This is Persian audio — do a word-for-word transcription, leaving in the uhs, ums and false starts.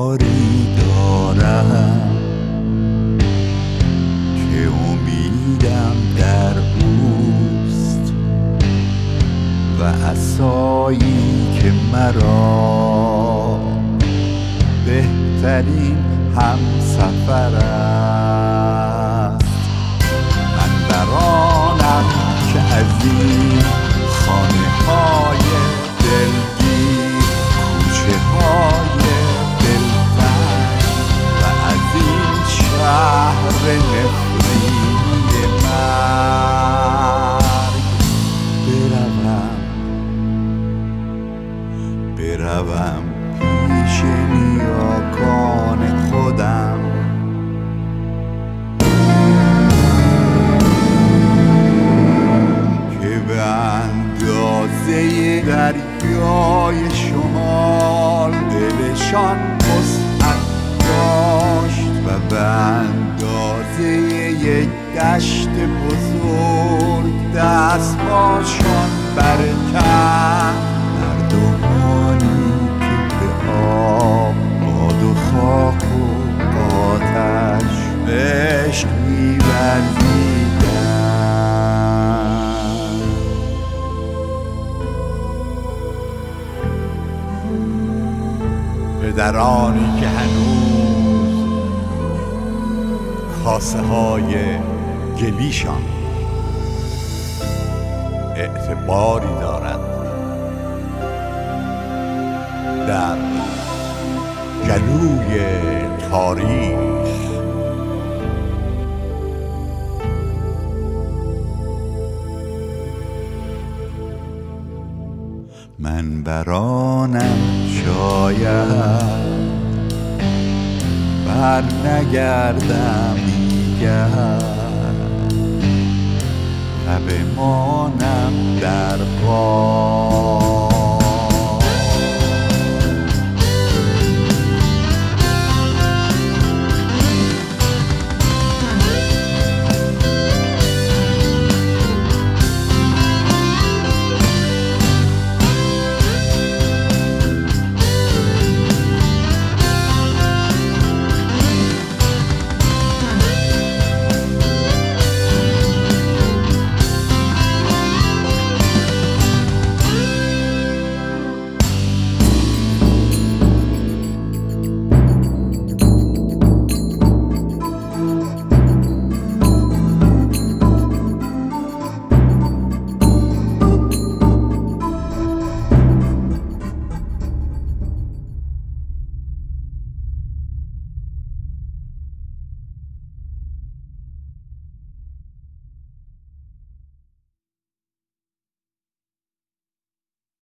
یاری دارم که امیدم در اوست و عصایی که مرا بهترین همسفر است. من برانم که از این خانه های دلگیر، کوچه های دلتنگ و از این شهر نفرین مرگ بروم بروم پیش نیاکان خودم که به اندازه دریای شمال دلشان وسعت داشت و به اندازه یک دشت بزرگ دستهاشان برکند. مردمانی که به آب، باد و خاک و آتش عشق می‌ورزیدند. پدرانی که هنوز کاسه های گلیشان اعتباری دارد در گلوی تاریخ. من برانم شاید بر نگردم دیگر و بمانم در غار